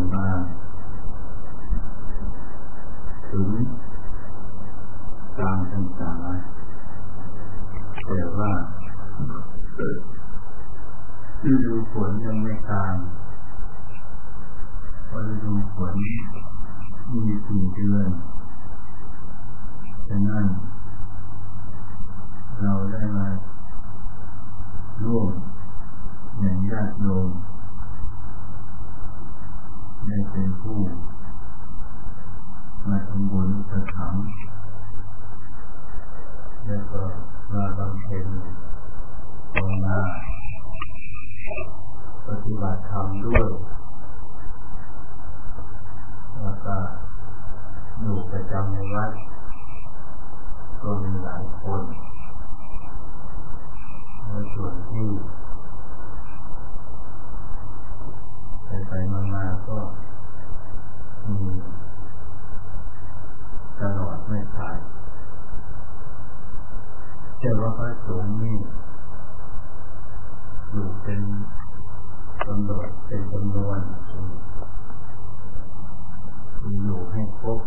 มาถึงกลางพรรษาแต่ว่าฤดูฝนยังไม่กลางเพราะฤดูฝนมี4 เดือนฉะนั้นเราได้มาร่วมอย่างญาติโยมได้เป็นผู้มาทำบุญอุปถัมภ์แล้วก็มาบำเพ็ญภาวนาปฏิบัติธรรมด้วยแล้วก็อยู่ประจำในวัดก็มีหลายคนในส่วนที่ไปมาก็มีตลอดไม่ขาดแต่ว่าพระสงฆ์นี่อยู่เป็นกำหนดเป็นจำนวนอยู่ให้ครบ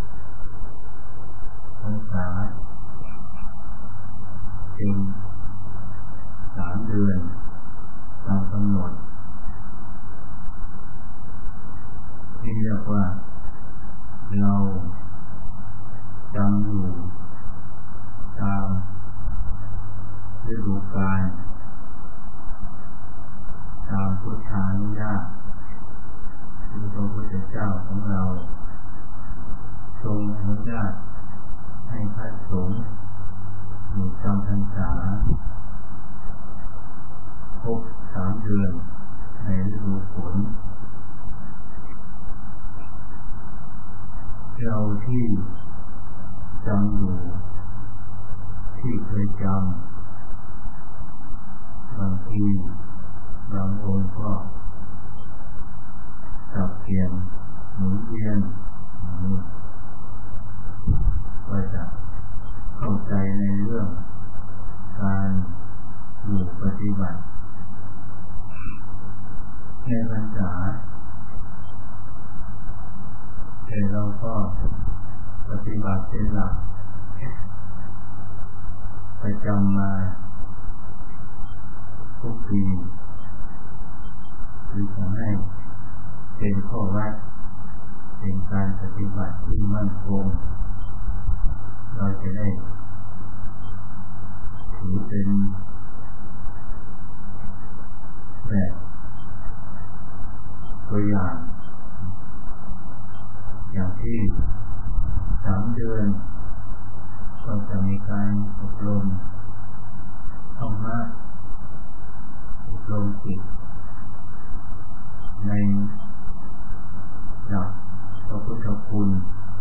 พรรษาเป็น3 เดือนตามกำหนดที่เรียกว่าเราจำอยู่ตามฤดูกาลตามพุทธานุญาตที่พระพุทธเจ้าของเราทรงอนุญาตให้พระสงฆ์อยู่จำพรรษาครบ3 เดือนในฤดูฝนเราที่จำอยู่ที่เคยจำบางทีบางองค์ก็สับเปลี่ยนหมุนเวียนก็จะเข้าใจในเรื่องการอยู่ปฏิบัติในพรรษาแต่เราก็ปฏิบัติเป็นหลักประจำมาทุกปีหรือทำให้เป็นข้อวัดเป็นการปฏิบัติที่มั่นคงเราจะได้ถือเป็นแบบตัวอย่างที่3 เดือนก็จะมีการอบรมธรรมะอบรมจิตในหลักพระพุทธคุณ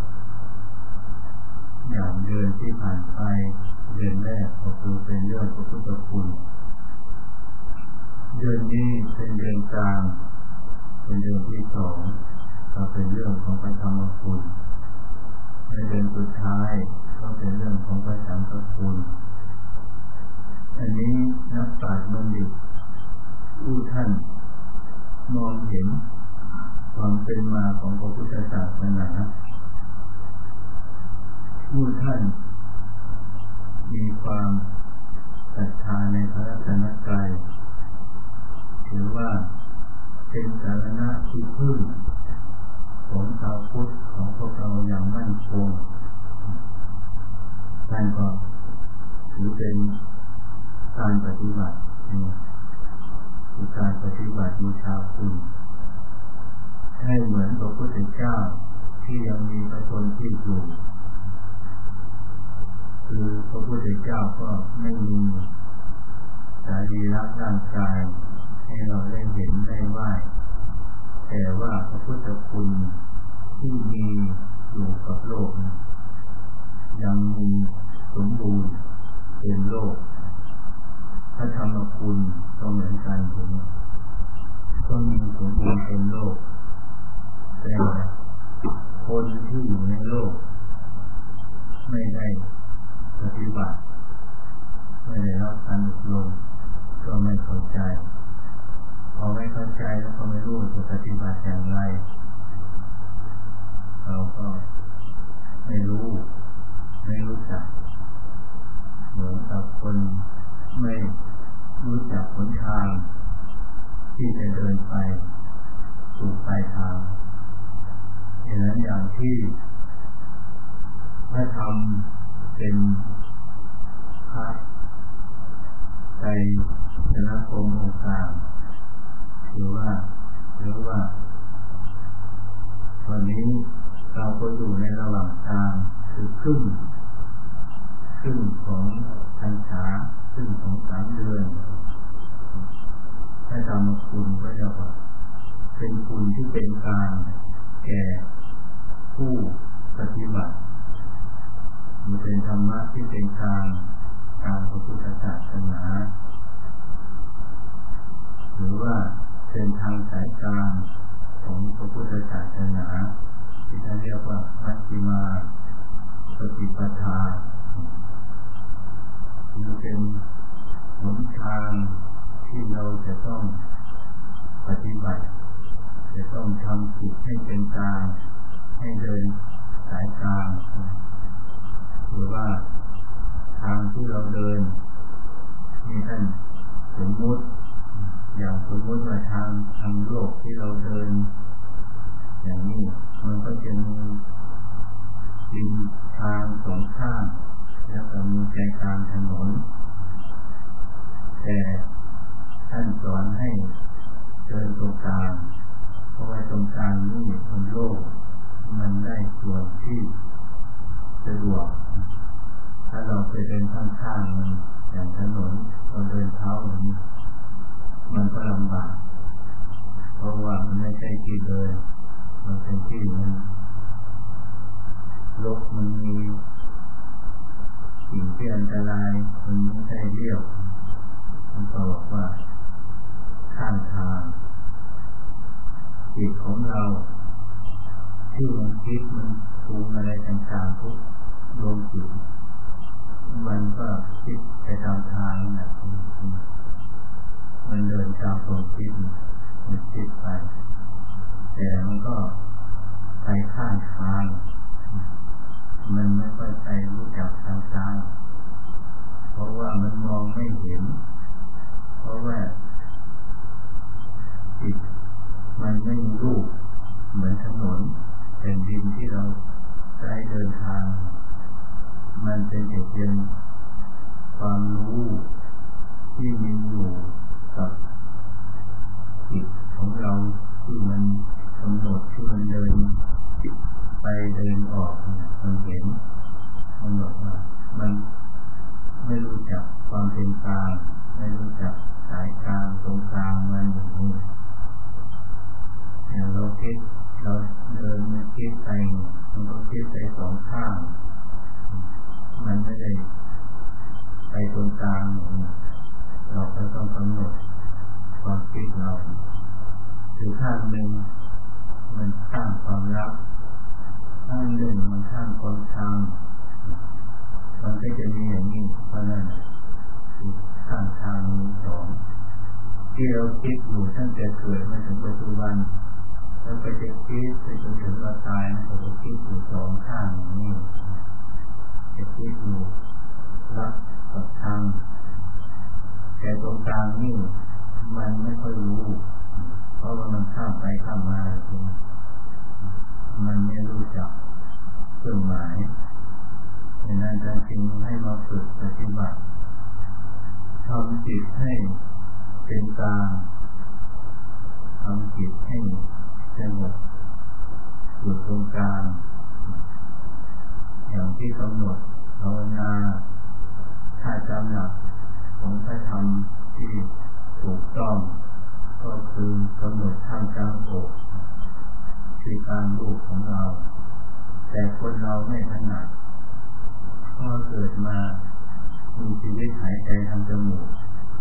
อย่างเดือนที่ผ่านไปเดือนแรกก็คือเป็นเรื่องพระพุทธคุณเดือนนี้เป็นเดือนกลางเป็นเดือนที่2ก็เป็นเรื่องของพระธรรมคุณในเดือนสุดท้ายก็เป็นเรื่องของพระสังฆคุณอันนี้นักปราชญ์บัณฑิตผู้ท่านมองเห็นความเป็นมาของพระพุทธศาสนาผู้ท่านมีความศรัทธาในพระรัตนตรัยถือว่าเป็นสารณะที่พึ่งของชาวพุทธของพวกเราอย่างมั่นคงท่านก็ถือเป็นการปฏิบัติคือการปฏิบัติบูชาคุณให้เหมือนพระพุทธเจ้าที่ยังมีพระชนม์ที่อยู่คือพระพุทธเจ้าก็ไม่มีสรีระร่างกายให้เราได้เห็นได้ไหว้แต่ว่าพระพุทธคุณที่มีอยู่กับโลกยังมีสมบูรณ์เป็นโลกพระธรรมคุณก็เหมือนกันถึงก็มีสมบูรณ์เป็นโลกแต่คนที่อยู่ในโลกไม่ได้ปฏิบัติไม่ได้รับการอบรมก็ไม่เข้าใจพอไม่เข้าใจแล้วก็ไม่รู้จะปฏิบัติอย่างไรที่พระธรรมเป็นพระใจชนะคมองค์กลางหรือว่าวันนี้เราก็อยู่ในระหว่างทางคือครึ่งของพรรษาครึ่งของ3 เดือนถ้าทำคุณก็จะเป็นคุณที่เป็นกลางแก่ผู้ปฏิบัติมันเป็นธรรมะที่เป็นกลางตามพระพุทธศาสนาหรือว่าเป็นทางสายกลางของพระพุทธศาสนาที่ท่านเรียกว่ามัชฌิมาปฏิปทามันเป็นหนทางที่เราจะต้องปฏิบัติจะต้องทำจิตให้เป็นกลางให้เดินสายกลางหรือว่าทางที่เราเดินนี่ท่านสมมุติอย่างสมมุติว่าทางโลกที่เราเดินอย่างนี้มันก็จะมีดินทาง2 ข้างแล้วก็มีใจกลางถนนแต่ท่านสอนให้เดินตรงกลางเพราะว่าตรงกลางนี่บนโลกมันได้ส่วนที่สะดวกถ้าเราไปเดินข้างๆมันอย่างถนนเราเดินเท้าอย่างนี้มันก็ลำบากเพราะว่ามันไม่ใช่ที่เดินมันเป็นที่มันรกมันมีสิ่งที่อันตรายมันไม่ใช่เรียบมันก็บอกว่าข้างทางจิตของเราที่มันคิดมันปรุงอะไรต่างๆทุกดวงจิตมันก็คิดไปตามทางนะมันเดินตามความคิดมันคิดไปแต่มันก็ไปข้างทางมันไม่ค่อยไปรู้จักทางซ้ายเพราะว่ามันมองไม่เห็นเพราะว่าจิตมันไม่มีรูปเหมือนถนนเป็นดินที่เราใช้เดินทางมันเป็นแต่เพียงความรู้ที่มีอยู่กับจิตของเราที่มันกำหนดที่มันเดินไปเดินออกมันเห็นกำหนดว่ามันไม่รู้จักความเป็นกลางไม่รู้จักสายกลางตรงกลางมันอย่างนี้อย่างเราคิดเราเดินมันคิดไปมันก็คิดไป2 ข้างมันไม่ได้ไปตรงกลางอย่างนี้เราก็ต้องกำหนดความคิดเราคือข้างหนึ่งมันข้างความรักข้างหนึ่งมันข้างความชังมันก็จะมีอย่างนี้เพราะนั้นคือข้างทางมี2ที่เราคิดอยู่ตั้งแต่เกิดมาถึงปัจจุบันแล้วก็จะคิดไปจนถึงเราตายเราจะคิดอยู่2 ข้างนี้จะคิดอยู่รักกับชังแต่ตรงกลางนี่มันไม่ค่อยรู้เพราะว่ามันข้ามไปข้ามมามันไม่รู้จักเครื่องหมายดังนั้นท่านจึงให้มาฝึกปฏิบัติทำจิตให้เป็นกลางทำจิตให้สงบอยู่ตรงกลางอย่างที่กำหนดภาวนาถ้าจำหลักของพระธรรมที่ถูกต้องก็คือกำหนดท่ามกลางอกคือกลางรูปของเราแต่คนเราไม่ถนัดเพราะเกิดมามีชีวิตหายใจทางจมูก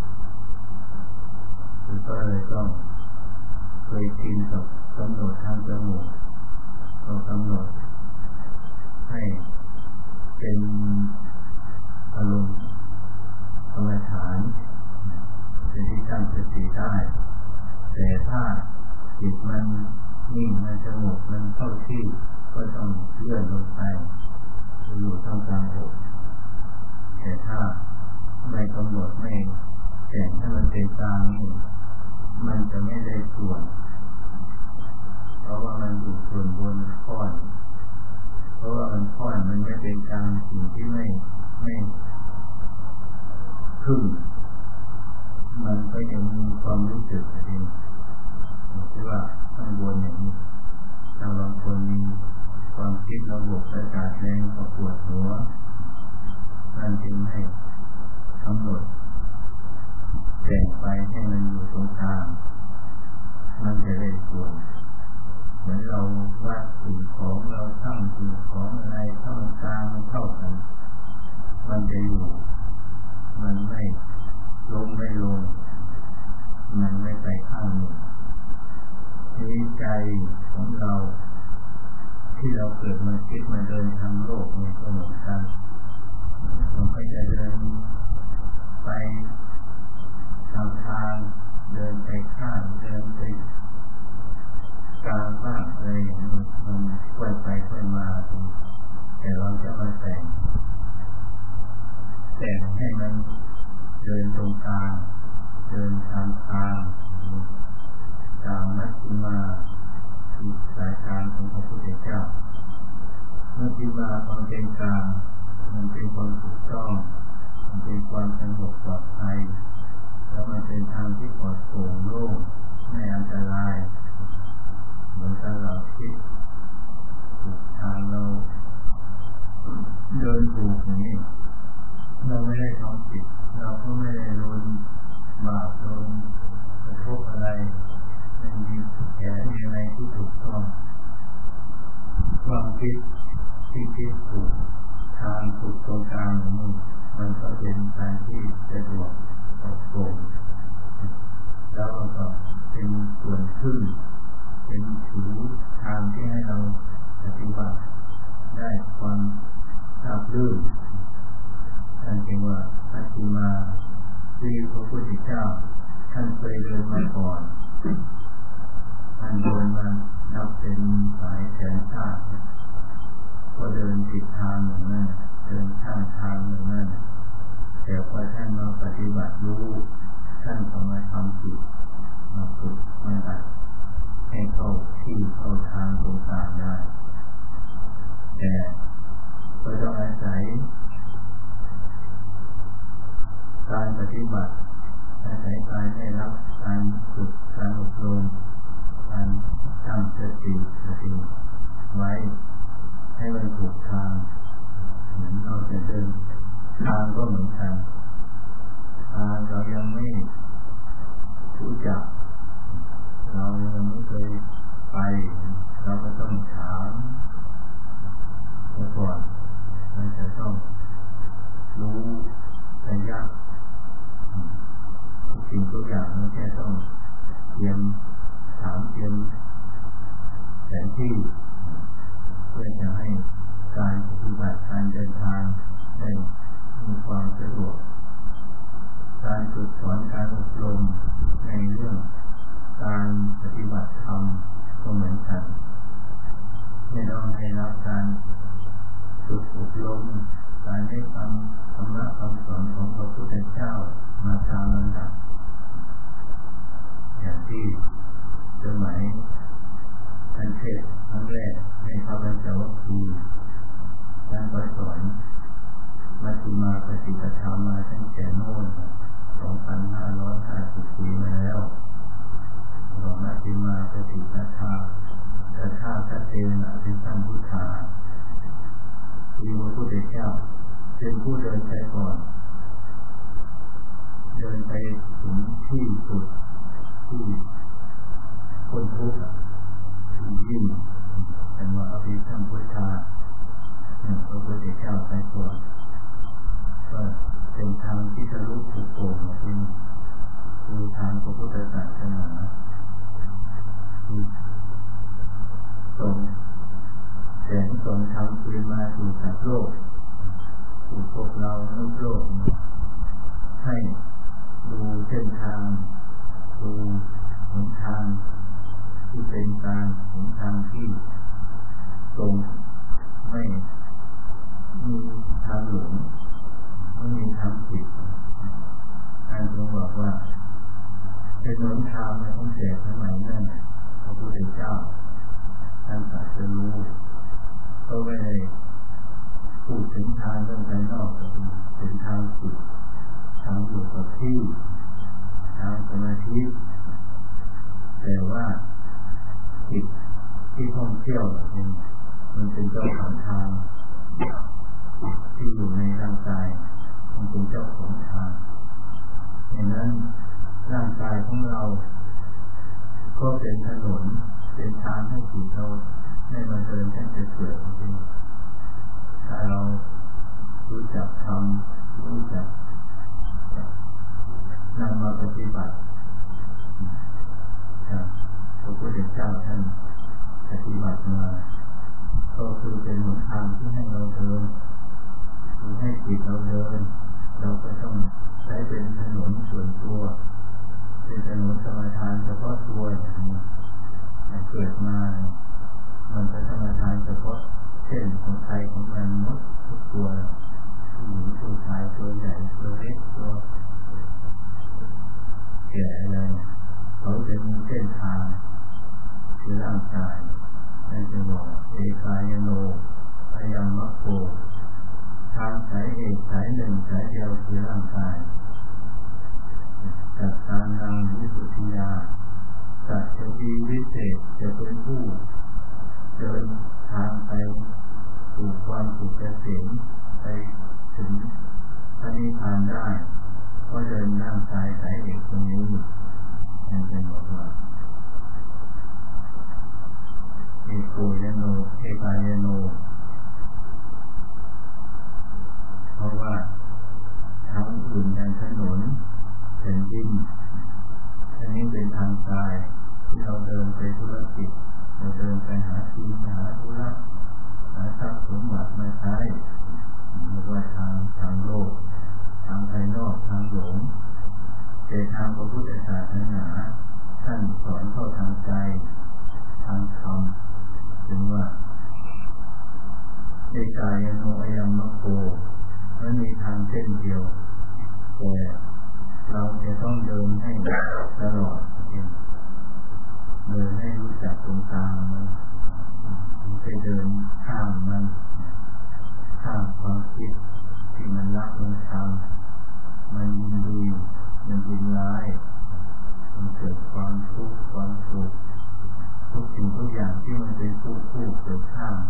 ก็เลยต้องเคยชินกับกำหนดทางจมูกก็กำหนดให้เป็นอารมณ์กรรมฐานเป็นที่ตั้งสติได้แต่ถ้าจิตมันนิ่งมันสงบมันเข้าที่ก็ต้องเลื่อนลงไปอยู่ท่ามกลางอกแต่ถ้าไม่กำหนดไม่แต่งให้มันเป็นกลางนี่มันจะไม่ได้ส่วนเพราะว่ามันอยู่ส่วนบนก้อนางข้อมันจะเป็นการสิ่งที่ไม่พึ่งมันก็ยังมีความรู้สึกเองที่ว่าข้างบนอย่างนี้ถ้าบางคนมีความคิดระบบประสาทแรงก็ปวดหัวนั่นจึงให้ทั้งหมดแบ่งไปให้มันอยู่ตรงกลางมันจะได้ส่วนเหมือนเราวัดสิ่งของเราตั้งสิ่งของอะไรเข้ากลางเข้ากันมันจะอยู่มันไม่ลงมันไม่ไปข้างหนึ่งนี้ใจของเราที่เราเกิดมาคิดมาเดินทางโลกเนี่ยก็เหมือนกันมันก็จะเดินไปทางเดินไปข้างเดินไปกลางบ้างอะไรอย่างนี้มันค่อยไปค่อยมาแต่เราจะมาแต่งให้มันเดินตรงกลางเดินทางตามมัชฌิมาคือสายกลางของพระพุทธเจ้ามัชฌิมาความเป็นกลางมันเป็นความถูกต้องมันเป็นความสงบปลอดภัยแล้วมันเป็นทางที่ปลอดโปร่งโล่งไม่อันตรายเหมือนกับเราคิดถูกทางเราเดินถูกอย่างนี้เราไม่ได้ทำผิดเราก็ไม่ได้โดนบาปโดนกระทบอะไรไม่มีแก่มีอะไรที่ถูกต้องความคิดที่ถูกทางถูกตรงกลางของมันก็เป็นทางที่สะดวกปลอดโปร่งแล้วก็เป็นส่วนขึ้นเป็นผิวทางที่ให้เราปฏิบัติได้ความราบรื่นท่านเรียกว่ามัชฌิมาที่พระพุทธเจ้าท่านเคยเดินมาก่อนท่านเดินมานับเป็นหลายแสนชาติก็เดินผิดทางอย่างนั้นเดินข้ามทางอย่างนั้นแต่พอท่านมาปฏิบัติรู้ท่านก็มาทำจิตมาฝึกมาหัดให้เข้าที่เข้าทางตรงกลางได้แต่ก็ต้องอาศัยการปฏิบัติอาศัยการได้รับการฝึกการอบรมการตั้งสติไว้ให้มันถูกทางเหมือนเราจะเดินทางก็เหมือนกันทางเรายังไม่รู้จักเรายังไม่เคยไปเราก็ต้องถามก่อนเราจะต้องรู้ระยะสิ่งทุกอย่างเราแค่ต้องเตรียมถามเตรียมแผนที่เพื่อจะให้การปฏิบัติการเดินทางได้มีความสะดวกการฝึกสอนการอบรมในเรื่องการปฏิบัติธรรมก็เหมือนกันไม่ต้องให้รับการฝึกอบรมการได้ฟังธรรมะคำสอนของพระพุทธเจ้ามาตามลำดับอย่างที่สมัยท่านเทศน์ครั้งแรกในพระบรรจวัคคีย์ท่านก็สอนมัชฌิมาปฏิปทามาตั้งแต่โน่น 2,550 ปีมาแล้วบอกมัชฌิมาปฏิปทาตถาคตเตนะอภิสัมพุทธามีพระพุทธเจ้าเป็นผู้เดินไปก่อนเดินไปถึงที่สุดที่พ้นทุกข์ยิ่งแต่ว่าอภิสัมพุทธาพระพุทธเจ้าไปก่อนก็เป็นทางที่ทะลุภูโป่งเป็นคือทางพระพุทธศาสนาคือส่งแสงส่งธรรมคืนมาสู่สัตว์โลกสู่พวกเรามนุษย์โลกให้ดูเส้นทางดูหนทางที่เป็นการหนทางที่ตรงไม่มีทางหลงไม่มีทางผิดท่านทรงบอกว่าเป็นหนทางในตั้งแต่สมัยนั้นพระพุทธเจ้าท่านตรัสรู้ก็ไม่ได้องเที่ยวมันเป็นเจ้าของทางที่อยู่ในร่างกายมันเป็นเจ้าของทางดังนั้นร่างกายของเราก็เป็นถนนเป็นทางให้จิตเราได้มาเดินตั้งแต่เกิดจริงถ้าเรารู้จักทำรู้จักนำมาปฏิบัติพระพุทธเจ้าท่านปฏิบัติมาก็คือเป็นหนทางที่ให้เราเดินคือให้จิตเราเดินเราก็ต้องใช้เป็นถนนส่วนตัวเป็นถนนสมถะเฉพาะตัวแต่เกิดมามันเป็นสมถะเฉพาะเช่นของใครของมันหมดทุกตัวผู้หญิงผู้ชายตัวใหญ่ตัวเล็กตัวแก่อะไรเขาจะมีเส้นทางคือร่างกายนั่นจะบอกเอกายโนอายังมัคโคทางสายเอกสายหนึ่งสายเดียวคือร่างกายจัตตานังวิสุทธิยาสัจจีวิเศษจะเป็นผู้เดินทางไปสู่ความสุขเกษมไปถึงพระนิพพานได้ก็เดินร่างกายสายเอกตรงนี้นั่นเป็นบอกว่าเอกายโนเอกายโนเพราะว่าทางอื่นทางถนนเป็นดินอันนี้เป็นทางกายที่เราเดินไปธุรกิจเราเดินไปหาที่หาธุระหาทรัพย์สมบัติมาใช้เรียกว่าทางโลกทางภายนอกทางหลงแต่ทางพระพุทธศาสนาท่านสอนเข้าทางใจทางธรรมจึงว่าเอกายโนอายังมัคโคมันมีทางเส้นเดียวแต่เราจะต้องเดินให้ตลอดเดินให้รู้จักตรงกลางมันไม่ใช่เดินข้ามมันข้ามความคิดที่มันรักมันชังมันยินดีมันยินร้ายมันเกิดความทุกข์ความสุขทุกสิ่งทุกอย่างที่มันเป็นคู่เกิดข้าม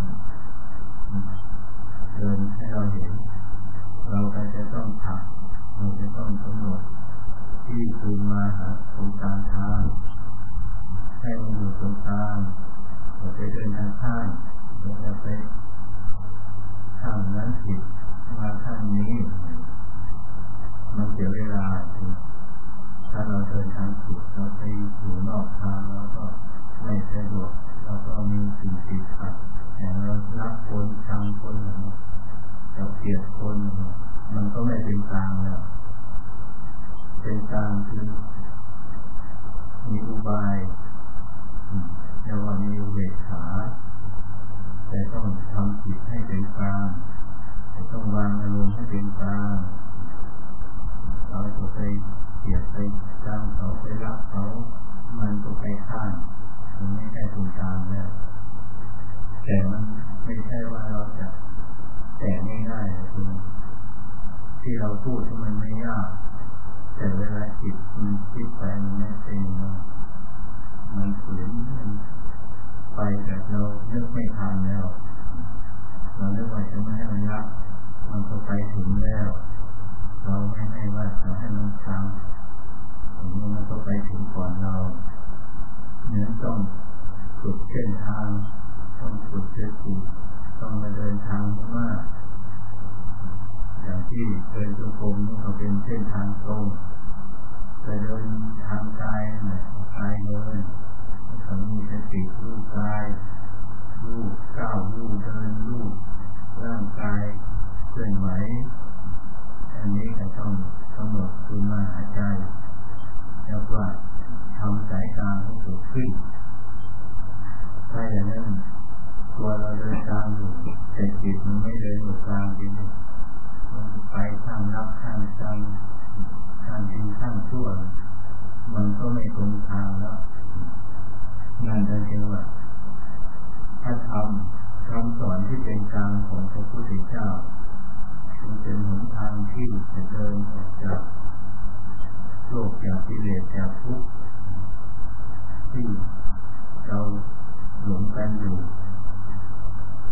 เดินให้เราเห็นเราก็จะต้องถักเราจะต้องกำหนดที่คืนมาหาตรงกลางทางให้มันอยู่ตรงกลางเราไปเดินทางข้างเราจะไปข้างนั้นผิดมาข้างนี้มันเสียเวลาถ้าเราเดินทางผิดเราไปอยู่นอกทางเราก็ไม่สะดวกเราก็มีสิ่งติดขัดอย่างเรารักคนชังคนเราเกลียดคนมันก็ไม่เป็นกลางแล้วเป็นกลางคือมีอุบายแต่ว่ามีอุเบกขาแต่ต้องทำจิตให้เป็นกลางแต่ต้องวางอารมณ์ให้เป็นกลางเราจะไปเกลียดไปชังเขาไปรักเขามันก็ไปข้างมันไม่ได้ตรงกลางแล้วแต่มันไม่ใช่ว่าเราจะแต่ง่ายๆที่เราพูดที่มันไม่ยากแต่เวลาจิตมันคิดไปมันไม่เป็นมันฝืนไปแต่เราเลือกไม่ทันแล้วเราเลือกว่าจะไม่ให้มันรักมันก็ไปถึงแล้วเราไม่ให้ว่าจะให้มันชังมันก็ไปถึงก่อนเราเนื้อต้องฝึกเส้นทางต้องฝึกสติต้องมาเดินทางมากอย่างที่เดินจงกรมนี่ก็เป็นเส้นทางตรงแต่เดินทางกายเนี่ยกายเดินต้องมีสติรู้กายรู้ก้าวรู้เดินรู้ร่างกายเคลื่อนไหวอันนี้ก็ต้องกำหนดคือมาหาใจแล้วว่าทำสายกลางให้เกิดขึ้นถ้าอย่างนั้นตัวเราเดินกลางอยู่แต่จิตมันไม่เดินอยู่กลางจริงมันไปข้างรักข้างชังข้างดีข้างชั่วมันก็ไม่ตรงทางแล้วนั่นจะเรียกว่าถ้าทำคำสอนที่เป็นกลางของพระพุทธเจ้ามันเป็นหนทางที่จะเดินออกจากโลกจากกิเลสจากทุกข์ที่เราหลงกันอยู่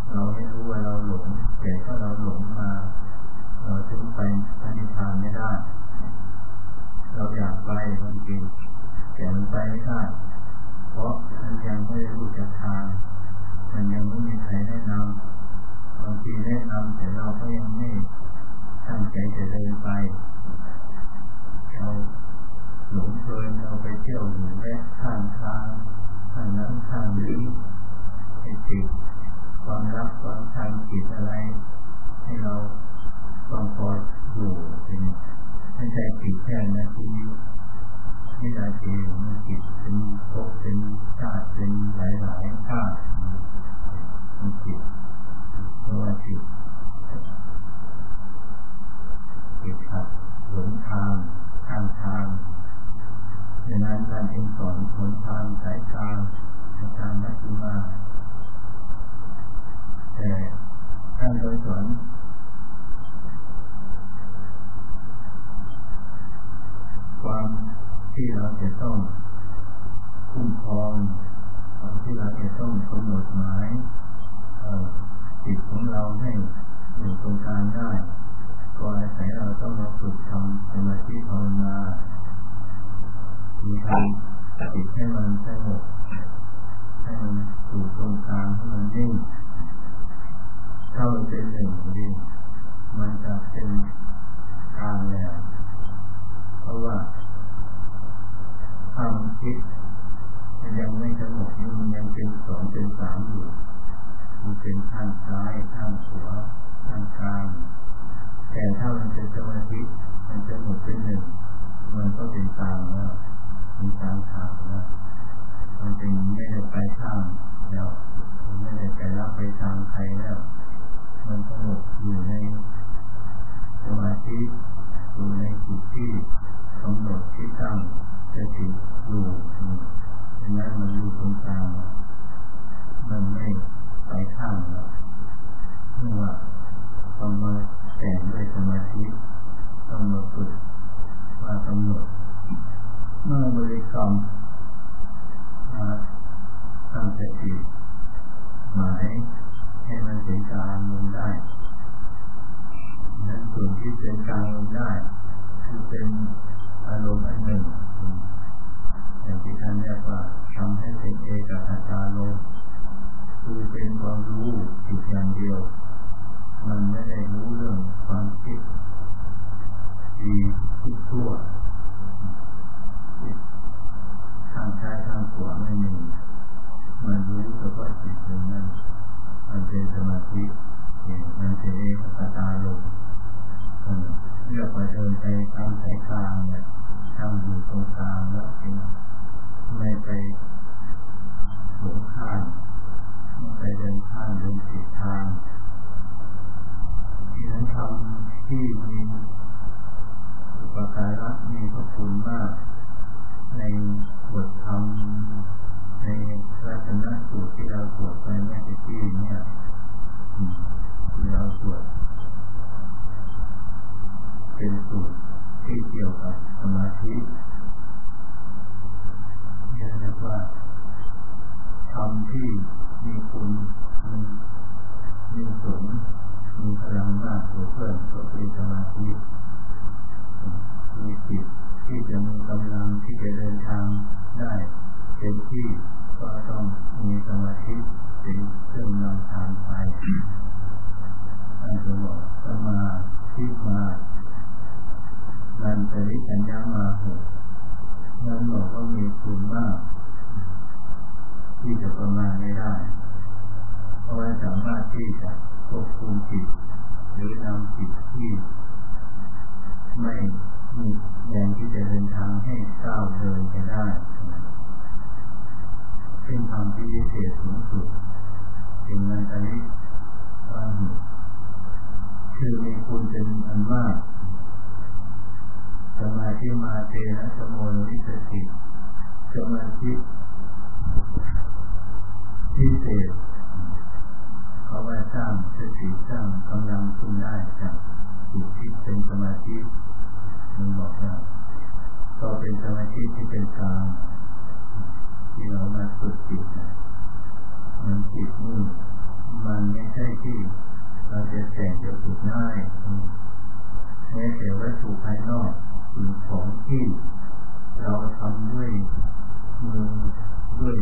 เราไม่รู้ว่าเราหลงแต่ถ้าเราหลงมาเราถึงไปพระนิพพานไม่ได้เราอยากไปบางทีแต่มันไปไม่ได้เพราะมันยังไม่ได้รู้จักทางมันยังไม่มีใครแนะนำบางทีแนะนำแต่เราก็ยังไม่ตั้งใจจะเดินไปเราหลงเพลินเราไปเที่ยวอยู่แวะข้างทางข้างนั้นข้างนี้ให้ติดความรักความชังจิตอะไรให้เราต้องคอยอยู่เป็นไม่ใช่จิตแค่นาทีวินาทีมันจิตเป็นภพเป็นชาติเป็นหลายๆชาติมันจิตเพราะว่าจิตขัดหนทางข้างทางดังนั้นการเป็นสอนหนทางสายกลางทางนักบุญมาแต่การสอนความที่เราจะต้องคุ้มครองความที่เราจะต้องกำหนดหมายจิตของเราให้อยู่ตรงกลางได้ก็อาศัยเราต้องมาฝึกทำสมาธิภาวนามีทำจิตให้มันสงบให้มันอยู่ตรงกลางให้มันนิ่งถ้ามันเป็นหนึ่งดีมันจะเป็นกลางแล้วเพราะว่าความคิดมันยังไม่สงบมันยังเป็นสองเป็นสามอยู่มันเป็นข้างซ้ายข้างขวาข้างกลางแต่ถ้ามันเป็นสมาธิมันจะหมดเป็นหนึ่งมันก็เป็นกลางแล้วเป็นกลางทางแล้วมันเป็นไม่ได้ไปข้างแล้วมันไม่ได้ไปรับไปทางใครแล้วมันสงบอยู่ในสมาธิอยู่ในจิตที่กำหนดที่ตั้งสติอยู่ดังนั้นมันอยู่ตรงกลางมันไม่ไปข้างแล้วเมื่อว่าต้องมาแต่งด้วยสมาธิต้องมาฝึกมากำหนดเมื่อบริกรรมตั้งสติหมายให้มันเป็นกลางลงได้นั้นส่วนที่เป็นกลางลงได้คือเป็นอารมณ์อันหนึ่งอย่างที่ท่านเรียกว่าทำให้เป็นเอกคตารมณ์คือเป็นความรู้จิตอย่างเดียวมันไม่ได้รู้เรื่องความคิดดีคิดชั่วทางซ้ายทางขวาไม่มีมันรู้เฉพาะจิตตรงนั้นมันเป็นสมาธิมันเป็นเอกคตารมณ์เรียกว่าเดินไปตามสายกลางเนี่ยตั้งอยู่ตรงกลางแล้วเองไม่ไปหลงข้างไปเดินข้างเดินผิดทางที่นั้นทำที่มีอุปการะมีพระคุณมากในบทธรรมในรัตนสูตรที่เราสวดไปเมื่อกี้เนี่ยที่เราสวดเป็นสูตรที่เกี่ยวกับสมาธิเรียกว่าธรรมที่มีคุณมีสมมีพลังมากกว่าเพื่อนก็เป็นสมาธิมีจิตที่จะมีกำลังที่จะเดินทางได้เต็มที่ก็ต้องมีสมาธิเป็นเครื่องนำทางไปท่านบอกสมาธิมานันตริสัญญามาหกนั้นบอกว่ามีคุณมากที่จะประมาณไม่ได้เพราะว่าสามารถที่จะควบคุมจิตหรือนำจิตที่ไม่มีแรงที่จะเดินทางให้ก้าวเดินไปได้ซึ่งทำที่พิเศษสูงสุดเป็นนันตริว่าคือมีคุณเป็นอันมากสมาธิมาเตนะสโมโนวิสติสมาธิพิเศษเขาว่าสร้างสติสร้างกำลังขึ้นได้จากจิตที่เป็นสมาธิมันบอกว่าก็เป็นสมาธิที่เป็นกลางที่เรามาฝึกจิตมันจิตนี่มันไม่ใช่ที่เราจะแต่งจะฝึกง่ายแม้แต่วัตถุภายนอกสิ่งของที่เราทำด้วยมือด้วย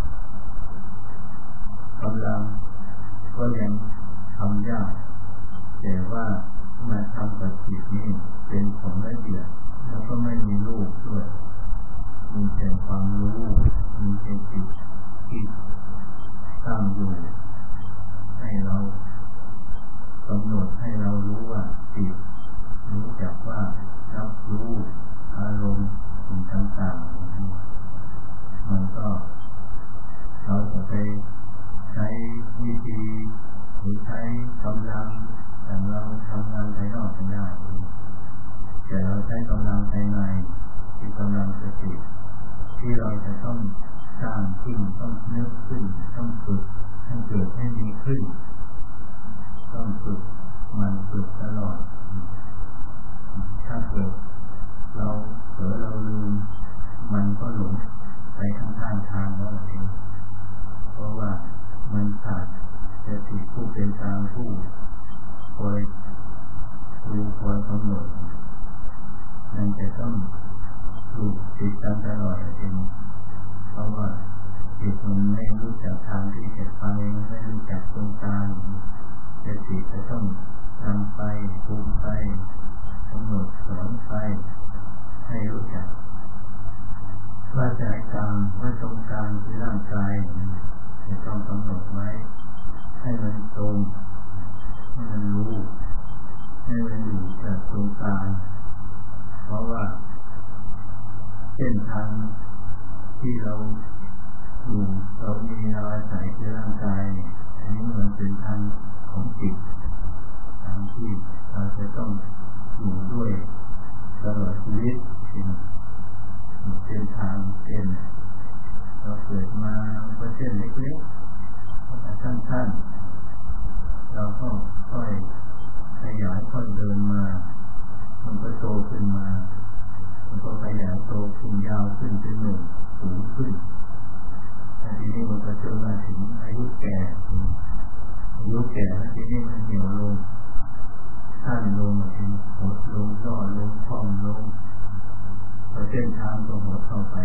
กำลังก็ยังทำยากแต่ว่ามาทำกับจิตนี่เป็นของละเอียดแล้วก็ไม่มีรูปด้วยมีแต่ความรู้มีแต่จิตที่ตั้งอยู่ให้เรากำหนดให้เรารู้ว่าจิตรู้จักว่ารับรู้อารมณ์สิ่งต่างๆมันก็เราจะไปใช้วิธีหรือใช้กำลังแต่เราทำงานภายนอกไม่ได้แต่เราใช้กำลังภายในคือกำลังสติที่เราจะต้องสร้างขึ้นต้องนึกขึ้นต้องฝึกให้เกิดให้มีขึ้นต้องฝึกมันฝึกตลอดถ้าเกิดเราเผลอเราลืมมันก็หลงไปข้างทางเราเองเพราะว่ามันขาดสติผู้เป็นกลางผู้คอยดูคอยกำหนดนั่นจะต้องถูกติดตามตลอดเองเพราะว่าจิตมันไม่รู้จักทางที่จะไปไม่รู้จักตรงกลางสติจะต้องนำไปภูมิไปกำหนดสอนไปให้รู้จักว่าใจกลางว่าตรงกลางคือร่างกายจะต้องกำหนดไว้ให้มันตรงให้มันรู้ให้มันอยู่กับตรงกลางเพราะว่าเส้นทางที่เราอยู่เรามีเราอาศัยคือร่างกายอันนี้มันเป็นทางของจิตทางที่เราจะต้องอยู่ด้วยตลอดชีวิตเป็นทางเป็นเราเกิดมาก็เส้นเล็กๆสั้นๆเราก็ค่อยขยายค่อยเดินมามันก็โตขึ้นมามันก็ขยายโตขึ้นยาวขึ้นเป็นหนึ่งสูงขึ้นแต่ทีนี้มันก็จนมาถึงอายุแก่แล้วทีนี้มันเหี่ยวลงสั้นลงถึงหดลงย่อลงท่องลงพอเส้นทางก็หดเข้าไป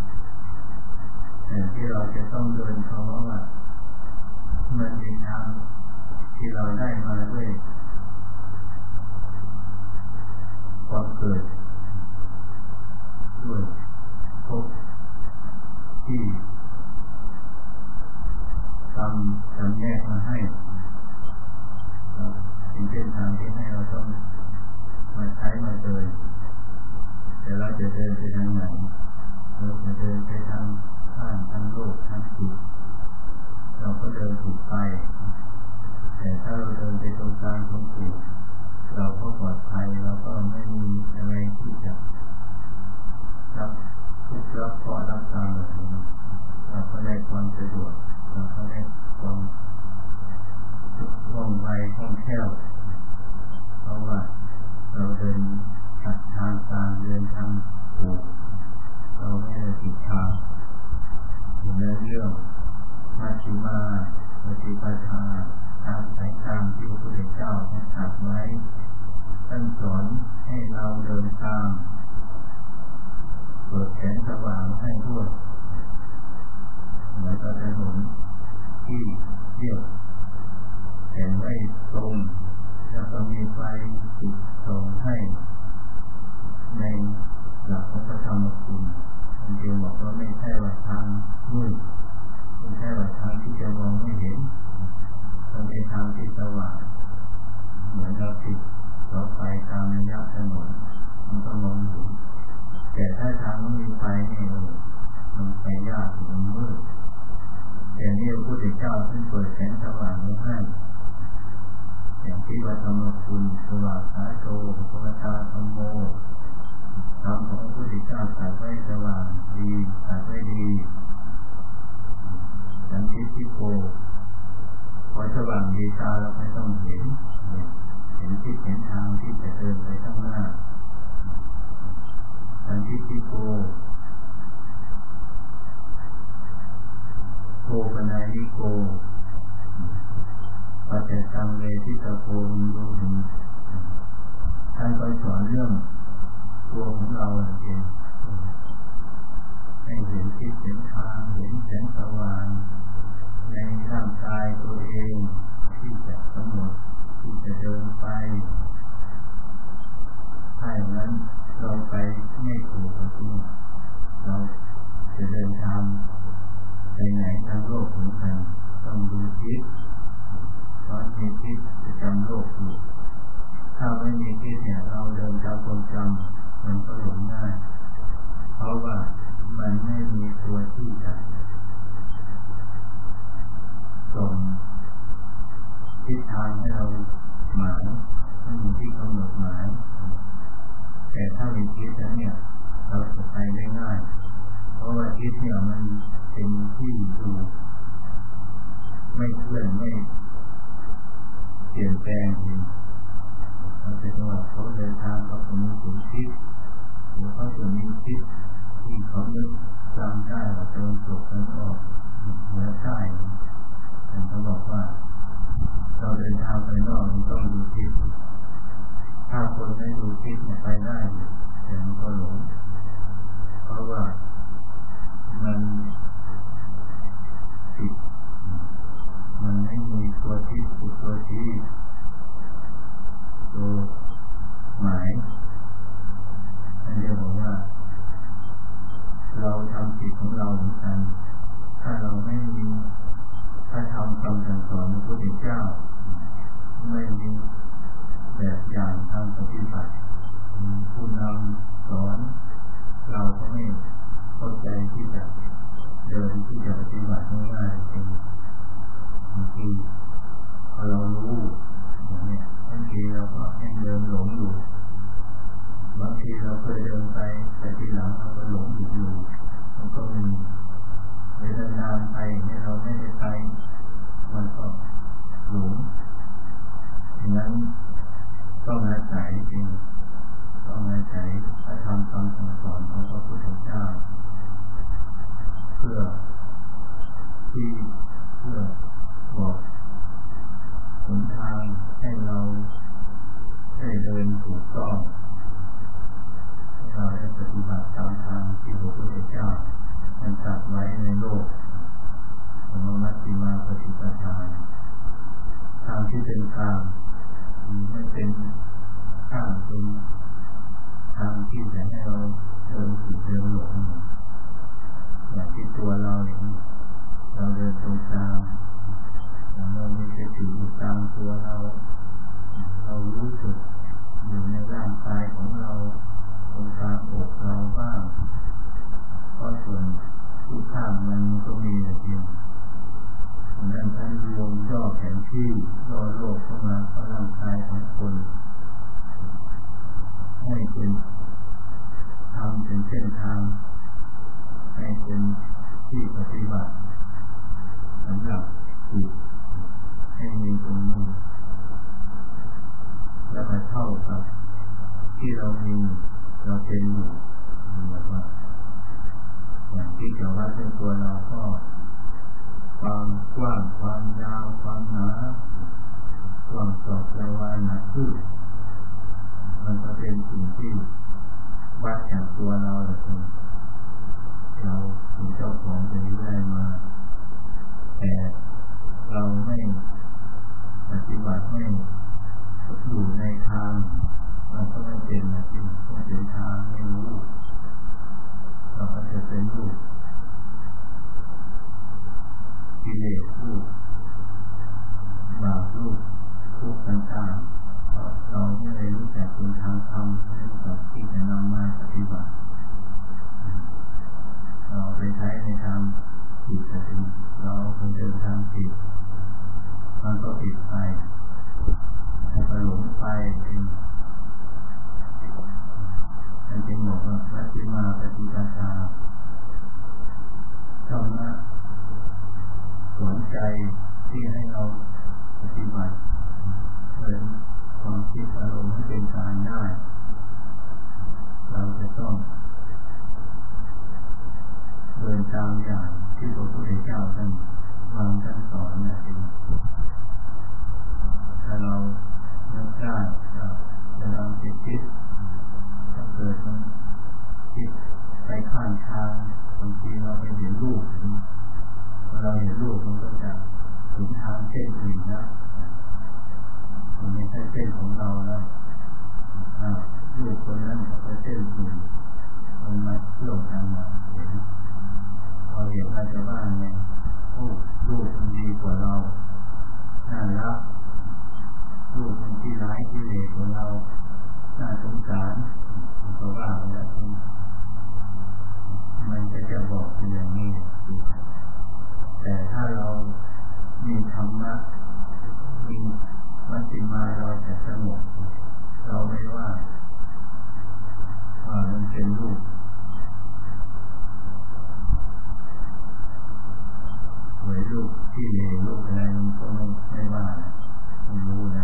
แต่ที่เราจะต้องเดินเพราะว่ามันเป็นทางที่เราได้มาด้วยความเกิดด้วยภพที่จำแนกมาให้เป็นเส้นทางที่ให้เราต้องมาใช้มาเดินแต่เราจะเดินไปทางไหนเราจะเดินไปทางข้างทางโลกทางจิตเราก็เดินถูกไปแต่ถ้าเราเดินไปตรงกลางของจิตเราก็ปลอดภัยเราก็ไม่มีอะไรที่จะรับทุกข์รับเคราะห์รับกรรมเราก็ได้ความสะดวกเราก็ได้ความว่องไวคล่องแคล่วเพราะว่าเราเดินทางกลางเดินทางถูกเราไม่ได้ผิดทางในเรื่องมัชฌิมาปฏิปทาตามสายทางที่พระพุทธเจ้าได้ตรัสไว้ท่านสอนให้เราเดินตามเปิดแสงสว่างให้ทั่วเหมือนกับถนนที่เรียบแต่ไม่ตรงแล้วก็มีไฟติดส่องให้ในหลักของพระธรรมคุณท่านจึงบอกว่าไม่ใช่ว่าทางมืดไม่ใช่ว่าทางที่จะมองไม่เห็นมันเป็นทางที่สว่างเหมือนเราติดเสาไฟตามระยะถนนมันก็มองเห็นแต่ถ้าทางไม่มีไฟนี่มันไปยากมันมืดแต่นี่พระพุทธเจ้าท่านเปิดแสงสว่างให้อย่างที่ว่าธรรมคุณสว่างสายโตภควตาธัมโมธรรมของพระพุทธเจ้าตรัสไว้สว่างดีตรัสไว้ดีสันติทิโกพอสว่างดีตาเราไม่ต้องเห็นที่เห็นทางที่จะเดินไปข้างหน้าสันติทิโกโกปนายิโกปเราเองให้เห็นทิศเห็นทางเห็นแสงสว่างในร่างกายตัวเองที่จะกำหนดที่จะเดินไปถ้าอย่างนั้นเราไปไม่ถูกกับที่เราจะเดินทางไปไหนทางโลกของกันต้องดูทิศเพราะมีทิศจะจำโลกอยู่ถ้าไม่มีทิศเนี่ยเราเดินตามความจำมันก็หลงง่ายเพราะว่ามันไม่มีตัวที่จะส่งทิศทางให้เราหมายไม่มีที่กำหนดหมายแต่ถ้ามีทิศแล้วเนี่ยเราจะไปได้ง่ายเพราะว่าทิศเนี่ยมันเป็นที่ดูไม่เคลื่อนไม่เปลี่ยนแปลงเองเราจะต้องว่าเขาเดินทางเขาจะมีจุดทิศหรือเขาจะมีทิศที่เขานึกจำได้ว่าตะวันตกตะวันออกเหนือใต้แต่เขาบอกว่าเราเดินทางไปนอกมันต้องดูทิศถ้าคนไม่ดูทิศเนี่ยไปได้แต่มันก็หลงเพราะว่ามันผิดมันไม่มีตัวทิศตัวที่ตัวหมายนั่นเรียกว่าเราทำผิดของเราเหมือนกันถ้าเราไม่มีพระธรรมคำสั่งสอนของพระพุทธเจ้าไม่มีแบบอย่างทางปฏิบัติผู้นำสอนเราก็ไม่เข้าใจที่จะเดินที่จะปฏิบัติง่ายๆบางทีพอเรารู้อย่างนี้บางทีเราก็ยังเดินหลงอยู่บางทีเราเคยเดินไปแต่ทีหลังเราก็หลงอยู่มันก็มีเวลานานไปเนี่ยเราไม่ได้ไปมันก็หลงฉะนั้นต้องอาศัยจริงต้องอาศัยพระธรรมคำสั่งสอนของพระพุทธเจ้าเพื่อบอกหนทางให้เราได้เดินถูกต้องให้เราได้ปฏิบัติตามทางที่พระพุทธเจ้าท่านตรัสไว้ในโลกของมัชฌิมาปฏิปทาทางที่เป็นกลางไม่เป็นข้างเป็นทางที่จะให้เราเดินผิดเดินหลงอย่างที่ตัวเราเนี่ยเราเดินตรงกลางเรามีสติอยู่ตามตัวเรารู้สึกอยู่ในร่างกายของเราตรงกลางอกเราบ้างเพราะส่วนที่ข้างมันก็มีแต่เพียงนั้นท่านรวมย่อแผนที่ย่อโลกเข้ามาเข้าร่างกายของคนให้เป็นทำเป็นเส้นทางให้เป็นที่ปฏิบัติสำหรับจิตให้มีตรงนี้แล้วก็เท่ากับที่เรามีเราเป็นอยู่แบบว่าอย่างที่จะว่าเป็นตัวเราก็ความกว้างความยาวความหนากว้างศอกยาวหนาขึ้นมันก็เป็นสิ่งที่วัดจากตัวเราแหละคุณเราเป็นเจ้าของจะรู้ได้มาแต่เราไม่ปฏิบัติไม่อยู่ในทางมันก็ไม่เป็นนะจริงไม่เป็นทางไม่รู้เราก็จะเป็นรูปกิเลสรูปบาปรูปทุกข์ต่างๆเราไม่ได้รู้จักคุณทางธรรมไม่รู้จักที่จะนำมาปฏิบัติเราไปใช้ในทางผิดเราคนเดินทางผิดมันก็ผิดไปแต่ก็หลงไปเองฉะนะมีมัชฌิมาเราจะสงบเราไม่ว่ามันเป็นรูปหวยรูปที่รูปอะไรมันก็ไม่ว่าต้องรู้นะ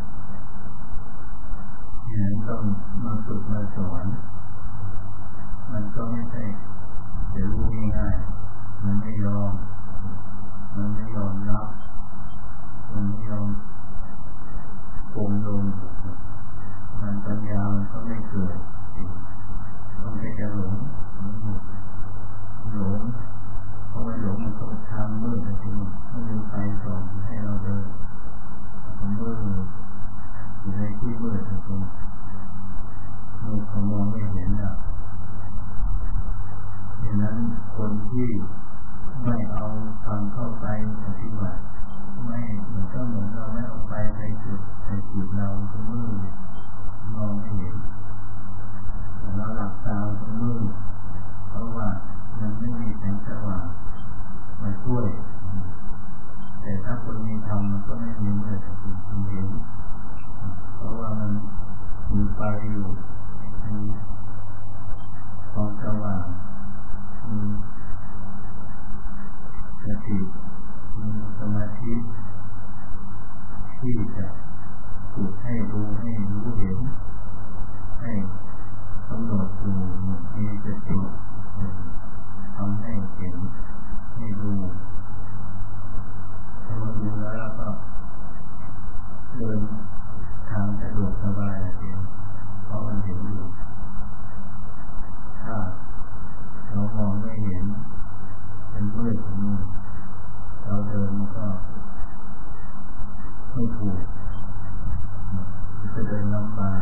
อย่างนั้นต้องมาฝึกมาสอนมันก็ไม่ใช่จะรู้ง่ายๆมันไม่ยอมรับมันไม่ยอมคงลงมันปัญญามันก็ไม่เกิดต้องไปจะหลงเพราะมันหลงมันต้องทางมืดจริงต้องมีไฟส่องให้เราเดินมืดอยู่ในที่มืดตรงมืดเขามองไม่เห็นอ่ะดังนั้นคนที่ไม่เอาทำเข้าไปปฏิบัติไม่เหมือนเราไม่เอาไปใส่จิตเราก็มืดมองไม่เห็นเราหลับตาก็มืดเพราะว่ายังไม่มีแสงสว่างมาช่วยแต่ถ้าคนมีธรรมมันก็ไม่มีมืดมันเห็นเพราะว่ามันมีไฟอยู่มีความสว่างมีสติมีสมาธิที่จะฝึกให้ดูให้รู้เห็นให้กำหนดดูมีสติทำให้เห็นให้ดูพอดูแล้วก็เดินทางสะดวกสบายเองเพราะมันเห็นอยู่ถ้าเรามองไม่เห็นเป็นมืดเราเดินมันก็ไม่ถูกจะเดินลำบาก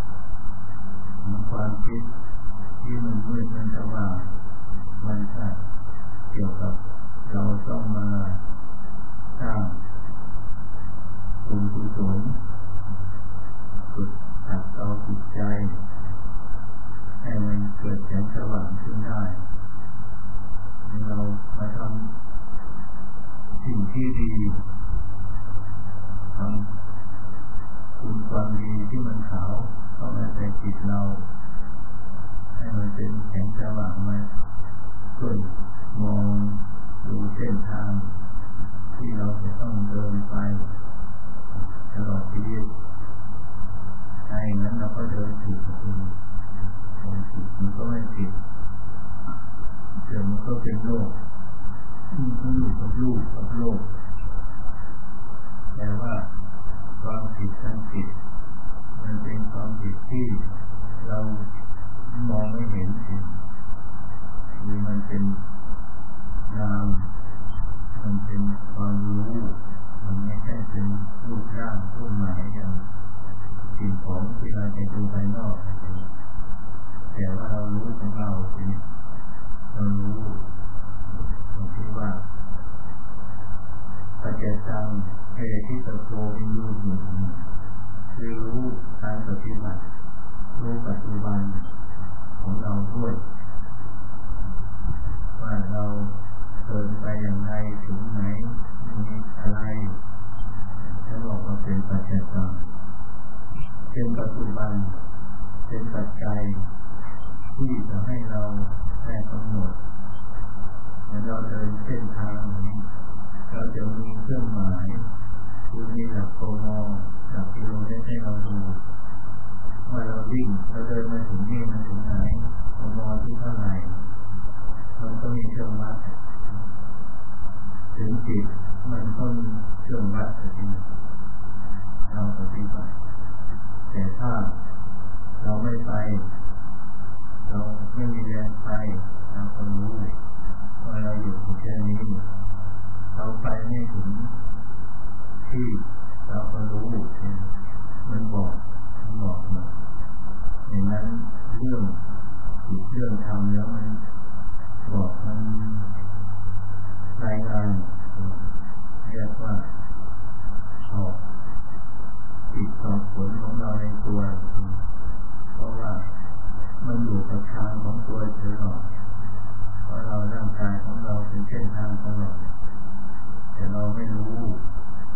ความคิดที่มันมืดมันสว่างมันก็เกี่ยวกับเราต้องมาสร้างบุญกุศลฝึกขัดเกลาจิตใจให้มันเกิดแสงสว่างขึ้นได้เรามาทำสิ่งที่ดีทำคุณความดีที่มันขาวเข้ามาในจิตเราให้มันเป็นแสงสว่างมาช่วยมองดูเส้นทางที่เราจะต้องเดินไปตลอดชีวิตถ้าอย่างนั้นเราก็เดินถูกมันก็ไม่ผิดเดี๋ยวมันก็เป็นโลกมันอยู่กับลูกกับโลกแต่ว่าความผิดทั้งผิดมันเป็นความผิดที่เรามองไม่เห็นคือมันเป็นนามมันเป็นความรู้มันไม่ใช่เป็นรูปร่างรูปหมายอย่างสิ่งของที่เราจะดูภายนอกแต่ว่าเรารู้ของเราเรารู้ที่ว่าปัจจตังเอที่ตะโกวิญญูหิคือรู้การปฏิบัติรู้ปัจจุบันของเราด้วยว่าเราเดินไปอย่างไรถึงไหนมีอะไรถ้าบอกว่าเป็นปัจจตังเป็นปัจจุบันเป็นปัจจัยที่จะให้เราได้กำหนดเราเดินเส้นทางนี้เราจะมีเครื่องหมายคือมีหลักโกมหลักกิโลเมตรให้เราดูว่าเราวิ่งเราเดินมาถึงนี่มาถึงไหนโกมที่เท่าไหร่มันก็มีเครื่องวัดถึงจิตมันก็มีเครื่องวัดจริงเราปฏิบัติแต่ถ้าเราไม่ไปเราไม่มีแรงไปเราก็รู้ว่าเราอยู่แค่นี้เราไปไม่ถึงที่เราก็รู้มันบอกหมดอย่างนั้นเรื่องทำแล้วมันบอกมันรายงานเรียกว่าออกติดต่อผลของเราในตัวเพราะว่ามันอยู่กับทางของตัวเธอหรอกเพราะเราร่างกายของเราเป็นเส้นทางตลอดแต่เราไม่รู้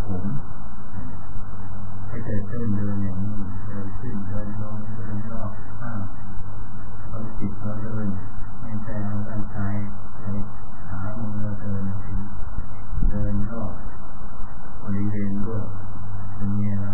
ผมก็จะเส้นเดินอย่างนี้เดินขึ้นเดินลงเดินรอบข้างเอาจิตเราเดินไม่ใช่เอาร่างกายไปหามือเดินเดินรอบบริเวณด้วยจะมีอะไร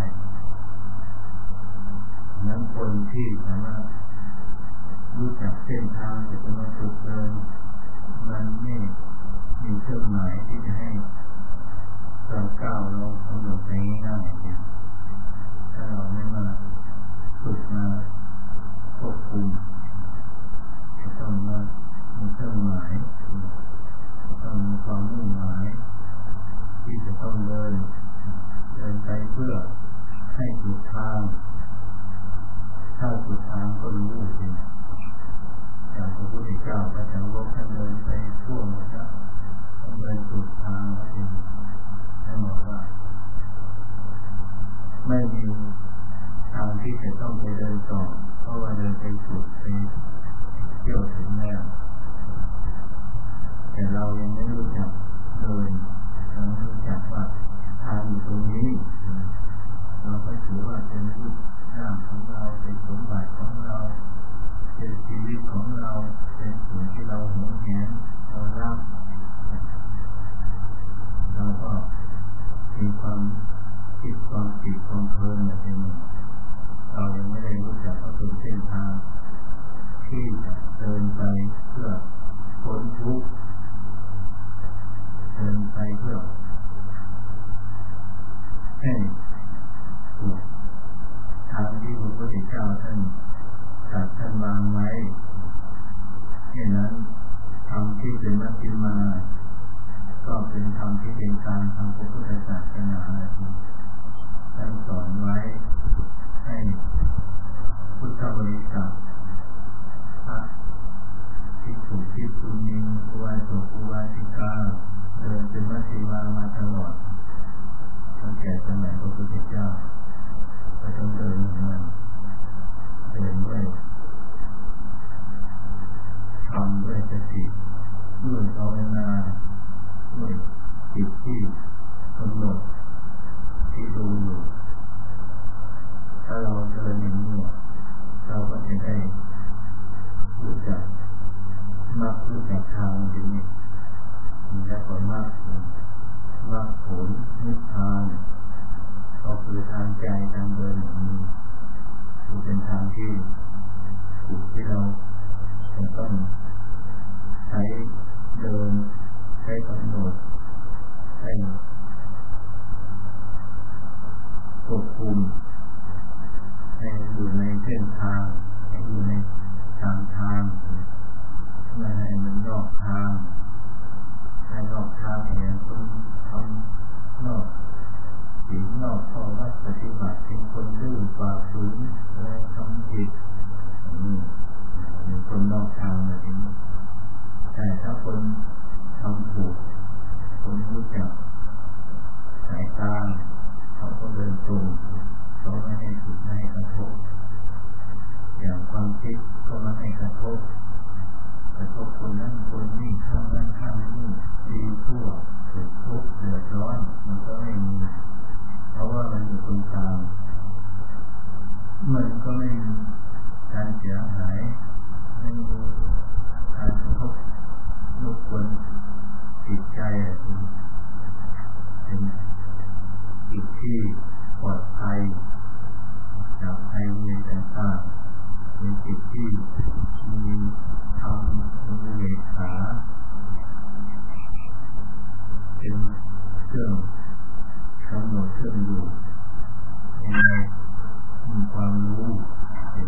นั้นคนที่สามารถรู้จักเส้นทางจะมาฝึกเดินมันไม่มีเครื่องหมายที่จะให้เราก้าวเรากำหนดไปง่ายๆถ้าเราไม่มาฝึกมาควบคุมจะต้องมามีเครื่องหมายจะต้องมีความมุ่งหมายที่จะต้องเดินไปเพื่อให้สุดทางถ้าสุดทางก็รู้จริงอย่างพระพุทธเจ้าพระสาวกท่านเดินไปทั่วหมดแล้วท่านเดินสุดทางแล้วจริงท่านบอกว่าไม่มีทางที่จะต้องไปเดินต่อเพราะว่าเดินไปสุดไปเที่ยวถึงแล้วแต่เรายังไม่รู้จักเดินเราไม่รู้จักว่าทางอยู่ตรงนี้เราก็ถือว่าเป็นรูปร่างของเราเป็นสมบัติของเราเป็นชีวิตของเราเป็นสิ่งที่เราหวงแหนเรารักเราก็มีความคิดความติดความเพลินแบบนี้เรายังไม่ได้รู้จักว่าเป็นเส้นทางที่จะเดินไปเพื่อพ้นทุกข์เดินไปเพื่อให้ถูกทางที่พระพุทธเจ้าท่านจัดท่านวางไว้ฉะนั้นธรรมที่เป็นมัชฌิมาก็เป็นธรรมที่เป็นกลางทางพระพุทธศาสนาท่านสอนไว้ให้พุทธบริษัทพระภิกษุภิกษุณีอุบาสกอุบาสิกาเดินเป็นมัชฌิมามาตลอดตั้งแต่สมัยพระพุทธเจ้าก็ต้องเดินเหมือนกันเดินด้วยทำด้วยสติด้วยภาวนาด้วยจิตที่กำหนดที่ดูอยู่ถ้าเราเดินอย่างนี้เราก็จะได้รู้จักมรรครู้จักทางที่นี่มันจะก่อนมรรคผลนิพพานก็คือทางใจทางเดินอย่างนี้คือเป็นทางที่ถูกที่เราจะต้องใช้เดินใช้กำหนดใช้ควบคุมให้อยู่ในเส้นทางให้อยู่ในทางไม่ให้มันนอกทางให้นอกทางอย่างคนทำนอกศีลนอกข้อวัดปฏิบัติเป็นคนดื้อฝ่าฝืนและทำผิดเป็นคนนอกทางแบบนี้แต่ถ้าคนทำถูกคนรู้จักสายตาเขาก็เดินตรงเขาไม่ให้ผิดไม่ให้กระทบอย่างความคิดก็ไม่ให้กระทบคนนั้นคนนี้ข้างนั้นข้างนี้ดีชั่วสุขทุกข์เดือดร้อนมันก็ไม่มีเพราะว่ามันอยู่ตรงกลางมันก็ไม่มีการเสียหายไม่มีการกระทบรบกวนจิตใจเป็นจิตที่ปลอดภัยจากภัยเวรต่างๆเป็นจิตที่มีธรรมมีเวขาเป็นเครื่องกำหนดเครื่องอยู่มีความรู้เป็น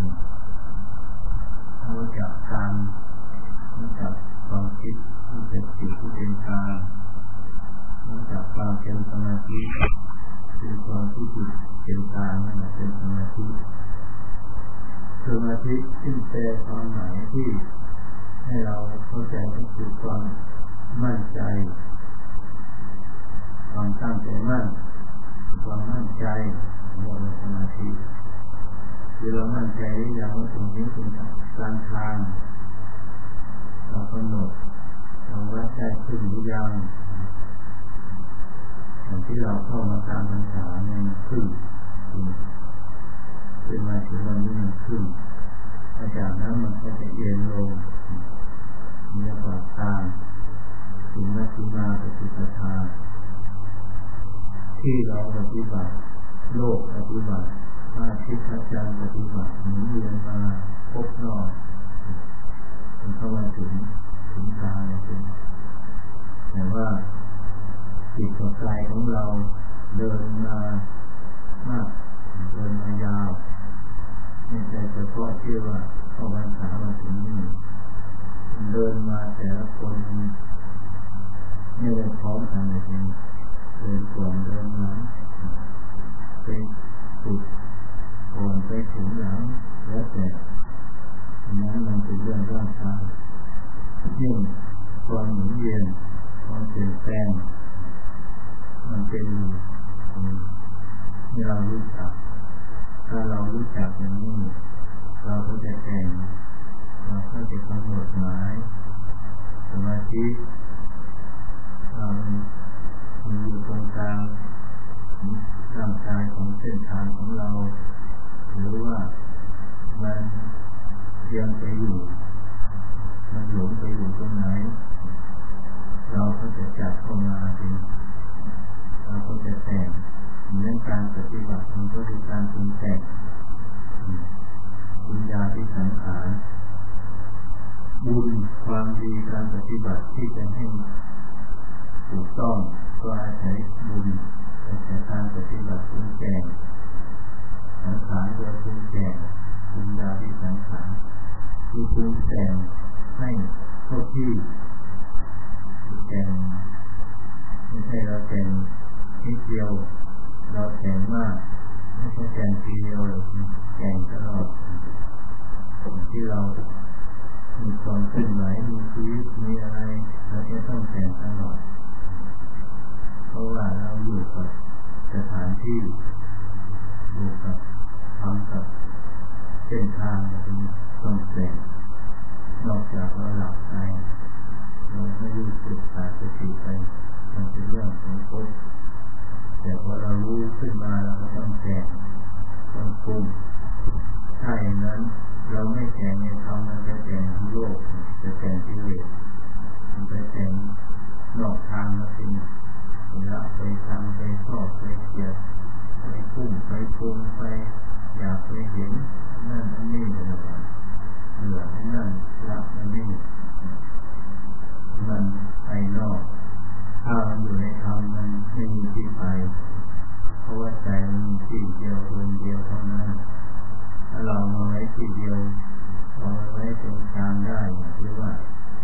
รู้จักการรู้จักความคิดรู้จักจิตรู้จักกายรู้จักความเป็นสมาธิคือความที่จิตเป็นกายนั่นแหละเป็นสมาธิซึ่งแปลความหมายที่ให้เราเข้าใจก็คือความมั่นใจความตั้งใจมั่นความมั่นใจเรียกว่าสมาธิคือเรามั่นใจหรือยังว่าตรงนี้เป็นกลางทางเรากำหนดเราวัดได้ขึ้นหรือยังอย่างที่เราเข้ามาตามพรรษาในขึ้นเป็นมาถึงวันนี้มันขึ้นจากนั้นมันก็จะเย็นลงมีระดับตามถึงมัชฌิมาปฏิปทาที่เราปฏิบัติโลกปฏิบัติอาทิตย์พระจันทร์ปฏิบัติหมุนเวียนมาพบรอบจนเข้ามาถึงกลางเลยแต่ว่าจิตกับกายของเราเดินมามากเดินมายาวไม่ใช่เฉพาะที่ว่าเข้าพรรษามาถึงนี่เดินมาแต่ละคนไม่ได้พร้อมกันเลยจริงเดินก่อนเดินหลังไปสุดก่อนไปถึงหลังแล้วแต่นั้นมันเป็นเรื่องร่างกายยิ่งความหมุนเวียนความเปลี่ยนแปลงมันเป็นที่เรารู้จักถ้าเรารู้จักอย่างนี้เราก็จะแข่งเราก็จะกำหนดหมายสมาธิเรามีอยู่ตรงกลางร่างกายของเส้นทางของเราหรือว่ามันเรียงไปอยู่มันหลงไปอยู่ตรงไหนเราก็จะจับเข้ามาเองเราก็จะแต่งเรื่องการปฏิบัติมันก็คือการปรุงแต่งบุญญาที่สังขารบุญความดีการปฏิบัติที่จะให้ถูกต้องก็อาศัยบุญอาศัยการปฏิบัติปรุงแต่งสังขารโดยปรุงแต่งบุญญาที่สังขารคือปรุงแต่งให้เข้าที่แต่งไม่ใช่เราแต่งนิดเดียวเราแต่งมากไม่ใช่แต่งทีเดียวแต่งตลอดที่เรามีความเคลื่อนไหวมีชีวิตมีอะไรเราจะต้องแต่งตลอดเพราะว่าเราอยู่กับสถานที่อยู่กับทำกับเส้นทางต้องแต่งนอกจากเราหลับไปเราไม่รู้สึกขาดสติไปมันเป็นเรื่องของภพแต่พอเรารู้ขึ้นมาเราก็ต้องแก่ต้องปรุงถ้าอย่างนั้นเราไม่แก่ในธรรมมันจะแก่ในโลกจะแก่ที่เวทมันจะแก่นอกทางแล้วสิเราไปทำไปชอบไปเกลียดไปพุ่งไปปรุงไปอยากไปเห็นนั่นอันนี้เป็นอะไรเหลือนั่นรักอันนี้มันไปนอกถ้ามันอยู่ในธรรมมันไม่มีที่ไปเพราะว่าใจมันมีที่เดียวดวงเดียวเท่านั้นถ้าเรามาไว้ที่เดียวเราไว้ตรงกลางได้หรือว่า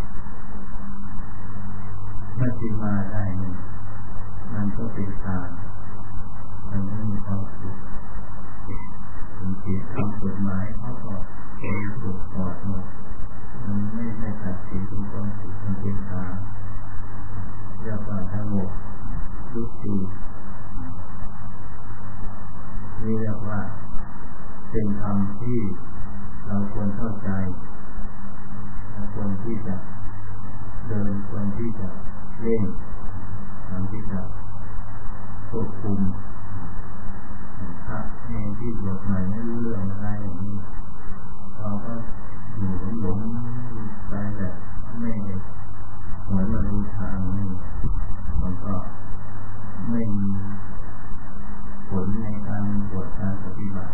มัชฌิมาได้มันก็เป็นกลางมันไม่มีความสุขถึงจิตทำกฎหมายเขาก็เป็นถูกปลอดหมดมันไม่ได้ตัดสินเป็นความสุขมันเป็นกลางเรียกว่าสงบยุตินี่เรียกว่าเป็นธรรมที่เราควรเข้าใจควรที่จะเดินควรที่จะเล่นควรที่จะควบคุมถ้าเองที่บทใหม่ไม่รู้เรื่องอะไรอย่างนี้เราก็อยู่หลงไปแบบไม่เหมือนมาดูทางนี่มันก็ไม่มีผลในการบวชการปฏิบัติ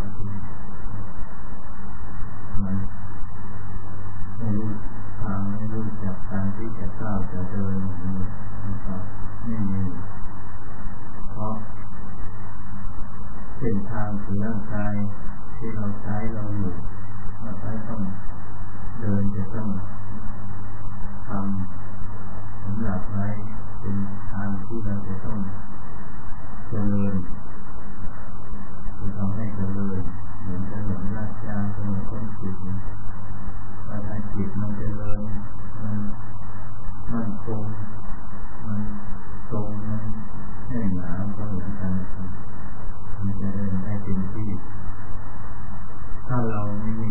มันไม่รู้ทางไม่รู้จักการที่จะก้าวจะเดินมันก็ไม่มีเพราะเส้นทางคือร่างกายที่เราใช้เราอยู่เราใช้ต้องเดินจะต้องทำสำหรับไว้เป็นทางที่เราจะต้องเจริญจะทำให้เจริญเหมือนถนนลาดยางถนนคอนกรีตถ้าจิตมันเจริญมันมั่นคงมันตรงมันแน่นหนาก็เหมือนกันมันจะเดินได้เต็มที่ถ้าเราไม่มี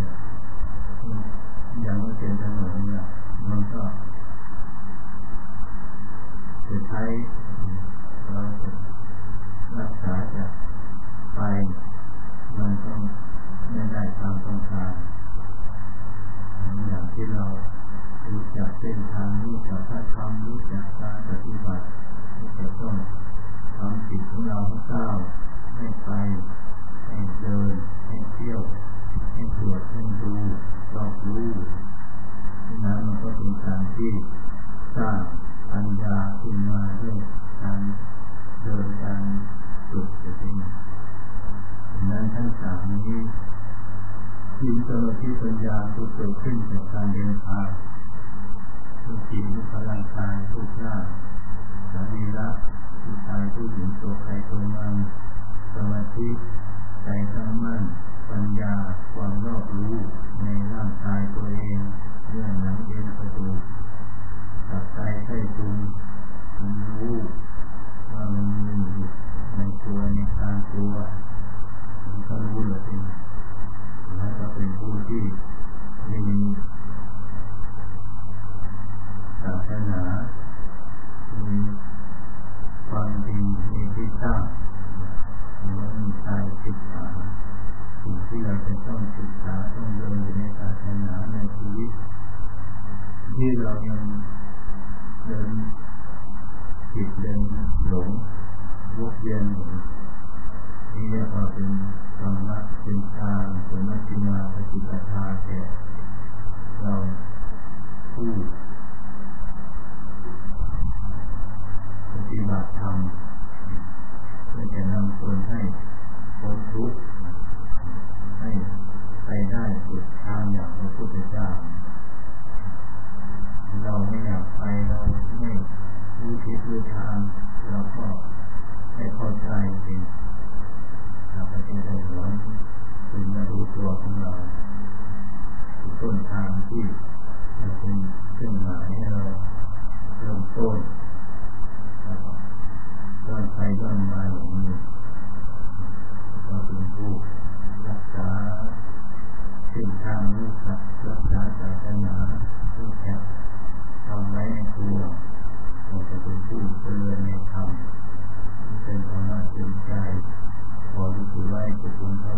อย่างไม่เป็นถนนเนี่ยมันก็จะใช้เราจะศีลสมาธิปัญญาตัวเกิดขึ้นจากการเรียนทานศีลพลังกายรูปร่างสรีระผู้ชายผู้หญิงตัวใครตัวมันสมาธิใจตั้งมั่นปัญญาความรอบรู้ในร่างกายตัวเองเรื่องหนังเอ็นกระดูกตับไตไส้พุงมันรู้ว่ามันมีอยู่ในตัวในทางตัวมันก็รู้เลยทีแล้วก็เป็นผู้ที่มีศาสนามีความจริงมีที่ตั้งหรือว่ามีการศึกษาสิ่งที่เราจะต้องศึกษาต้องเรียนในศาสนาในชีวิตที่เรายังเดินผิดเดินหลงวกเวียนอยู่นี่เรียกว่าเป็นธรรมะเป็นทางเป็นมัชฌิมาปฏิปทาแก่เราผู้ปฏิบัติธรรมเพื่อจะนำคนให้พ้นทุกข์ให้ไปได้สุดทางอย่างพระพุทธเจ้าเราไม่อยากไปเราไม่รู้ทิศรู้ทางเราก็ให้เข้าใจจริงเราก็จะได้หวนคืนมาดูตัวของเราต้นทางที่เราเป็นเครื่องหมายให้เราเริ่มต้นย้อนไปย้อนมาอย่างนี้เราเป็นผู้รักษาเส้นทางนี้ครับรักษาศาสนาผู้แท้ทำไว้ในตัวเราจะเป็นผู้เจริญในธรรมเป็นธรรมะเป็นใจขอรู้สึกไว้จะเป็นพ